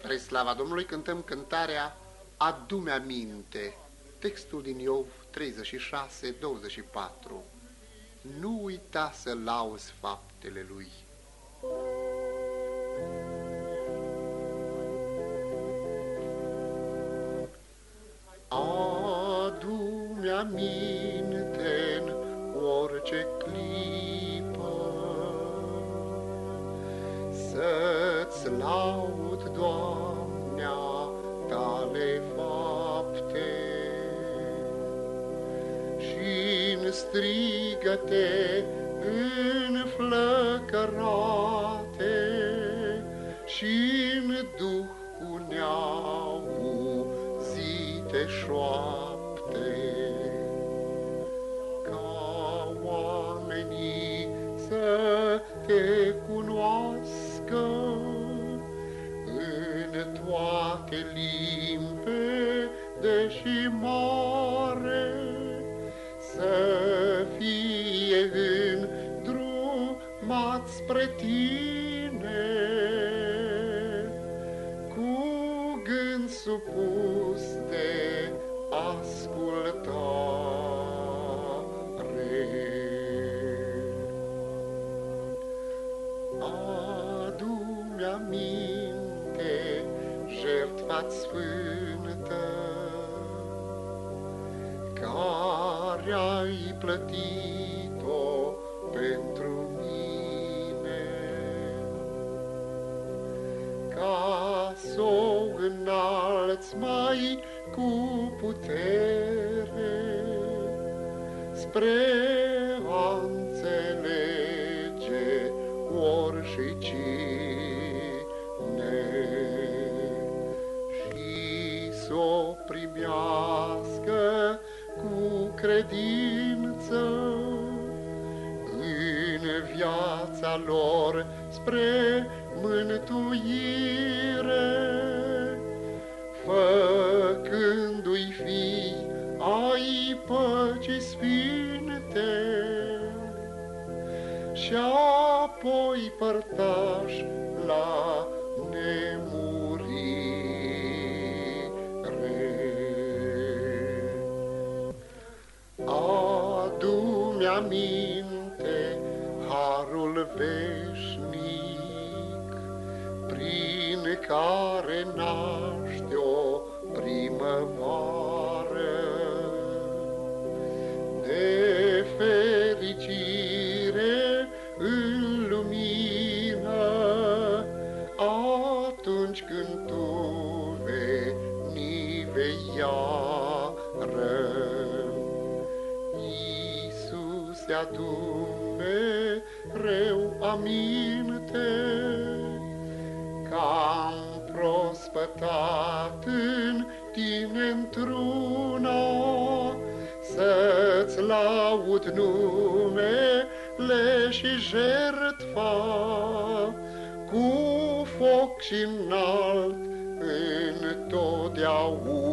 Spre slava Domnului cântăm cântarea Adu-mi aminte, textul din Iov 36:24. Nu uita să lauzi faptele lui. Adu-mi aminte-n orice clipă să-ți laud, Doamne-a Tale fapte și-n strigăte înflăcărate și-n duh cu neauzite șoapte, ca oamenii să te cunoască în toate limpede și mare, să fie îndrumați spre Tine, cu gând supus de ascultare. Adu-mi aminte jertfa-ți sfântă, care ai plătit-o pentru mine, ca s-o înalți mai cu putere spre a înțelege oricine și s-o primească cu credință în viața lor spre mântuire, făcându-i fii ai păcii sfinte și apoi părtași la nemurire. Adu-mi aminte harul veșnic prin care naște o primăvară de fericire în lumină, atunci când Tu vei iară. Iisuse, adu-mi mereu aminte că-am prospătat în Tine într-una, să-ți laud numele și jertfa cu foc și înalt întotdeauna.